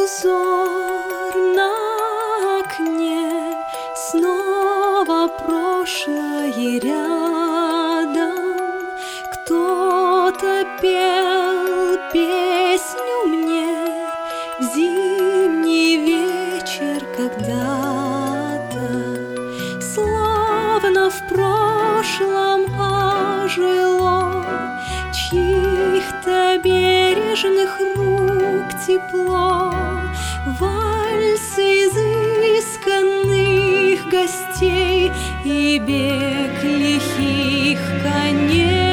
узор на окне, снова прошлое рядом. Кто-то пел песню мне в зимний вечер когда-то, словно в прошлом ожило чьих-то бережных рук тепло. Вальс изысканных гостей и бег лихих коней.